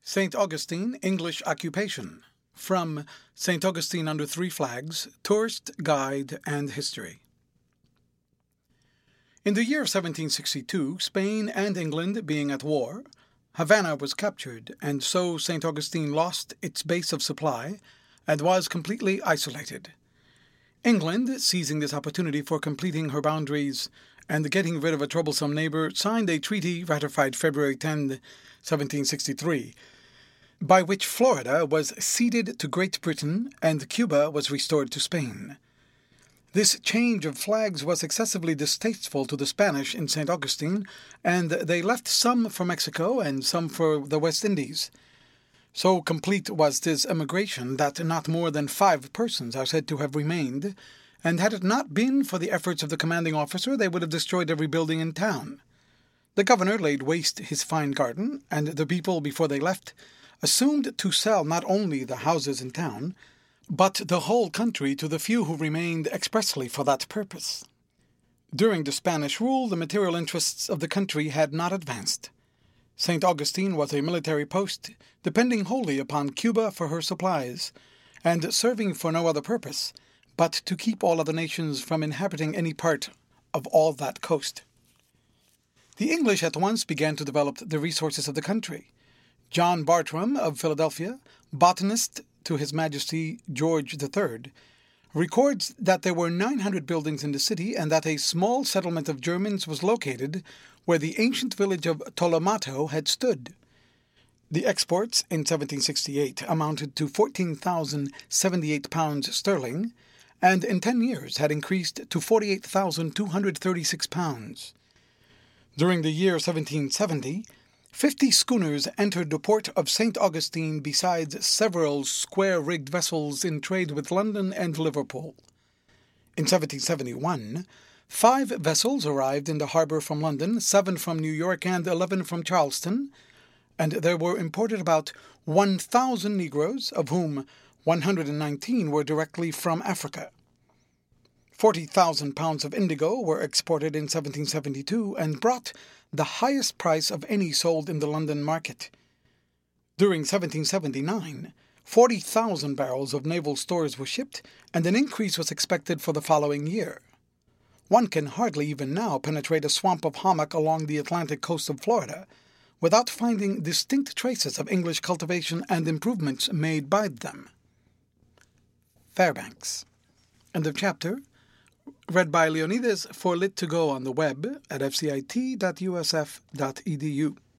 St. Augustine, English Occupation. From St. Augustine Under Three Flags, Tourist Guide and History. In the year 1762, Spain and England being at war, Havana was captured, and so St. Augustine lost its base of supply and was completely isolated. England, seizing this opportunity for completing her boundaries and getting rid of a troublesome neighbor, signed a treaty ratified February 10, 1763, by which Florida was ceded to Great Britain and Cuba was restored to Spain. This change of flags was excessively distasteful to the Spanish in St. Augustine, and they left some for Mexico and some for the West Indies. So complete was this emigration that not more than 5 persons are said to have remained, and had it not been for the efforts of the commanding officer, they would have destroyed every building in town. The governor laid waste his fine garden, and the people, before they left, assumed to sell not only the houses in town, but the whole country to the few who remained expressly for that purpose. During the Spanish rule, the material interests of the country had not advanced. St. Augustine was a military post, depending wholly upon Cuba for her supplies, and serving for no other purpose but to keep all other nations from inhabiting any part of all that coast. The English at once began to develop the resources of the country. John Bartram of Philadelphia, botanist to His Majesty George III, records that there were 900 buildings in the city and that a small settlement of Germans was located where the ancient village of Tolomato had stood. The exports in 1768 amounted to 14,078 pounds sterling, and in 10 years had increased to 48,236 pounds. During the year 1770, 50 schooners entered the port of St. Augustine besides several square-rigged vessels in trade with London and Liverpool. In 1771, 5 vessels arrived in the harbor from London, 7 from New York and 11 from Charleston, and there were imported about 1,000 Negroes, of whom 119 were directly from Africa. 40,000 pounds of indigo were exported in 1772 and brought the highest price of any sold in the London market. During 1779, 40,000 barrels of naval stores were shipped, and an increase was expected for the following year. One can hardly even now penetrate a swamp of hammock along the Atlantic coast of Florida without finding distinct traces of English cultivation and improvements made by them. Fairbanks. End of chapter. Read by Leonidas for Lit2Go on the web at fcit.usf.edu.